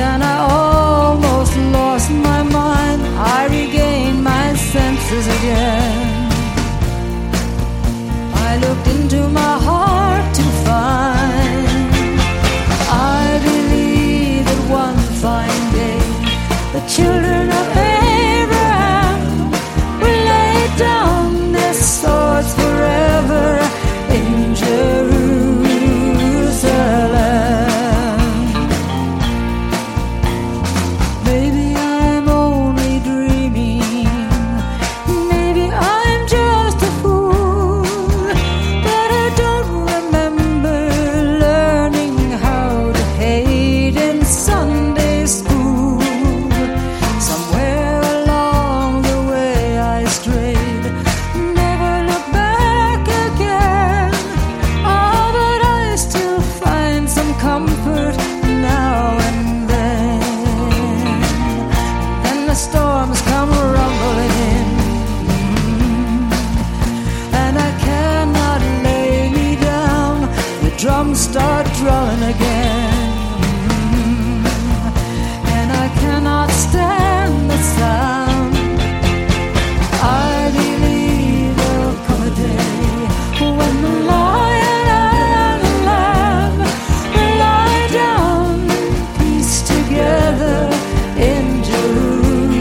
and I almost lost my mind. I regained my senses again. I looked into my heart to find, I believe that one fine day the children of Abraham will lay down their swords forever in Jerusalem. Maybe I'm only dreaming, maybe I'm just a fool, but I don't remember learning how to hate in Sunday school. Somewhere along the way I strayed, never looked back again. Oh, but I still find some comfort now and then. Then the storms come rumbling in, and I cannot lay me down. The drums start drumming again, and I cannot stand the sound. I believe there'll come a day when the lion and the lamb will lie down in peace together in Jerusalem.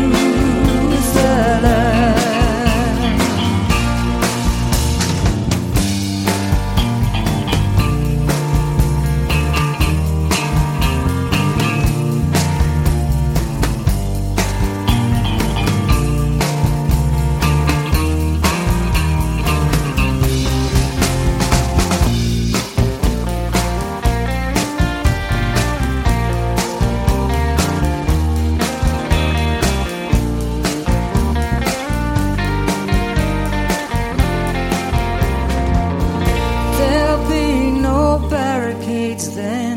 There'll be no barricades then,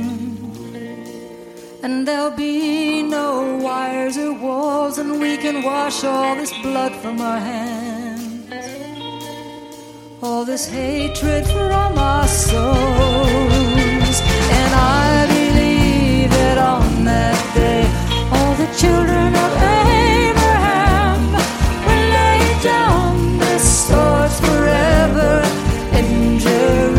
and there'll be no wires or walls, and we can wash all this blood from our hands, all this hatred from our souls. And I believe that on that day all the children of Abraham will lay down their swords forever in Jerusalem.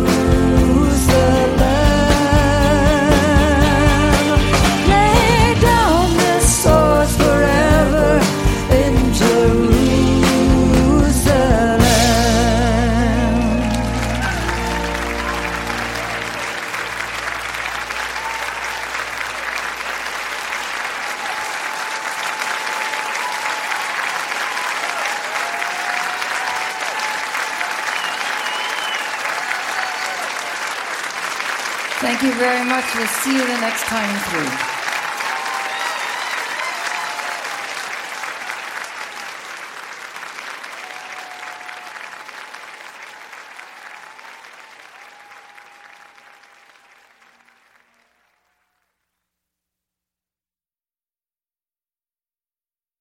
Lay down their swords forever in Jerusalem. Thank you very much. We'll see you the next time through.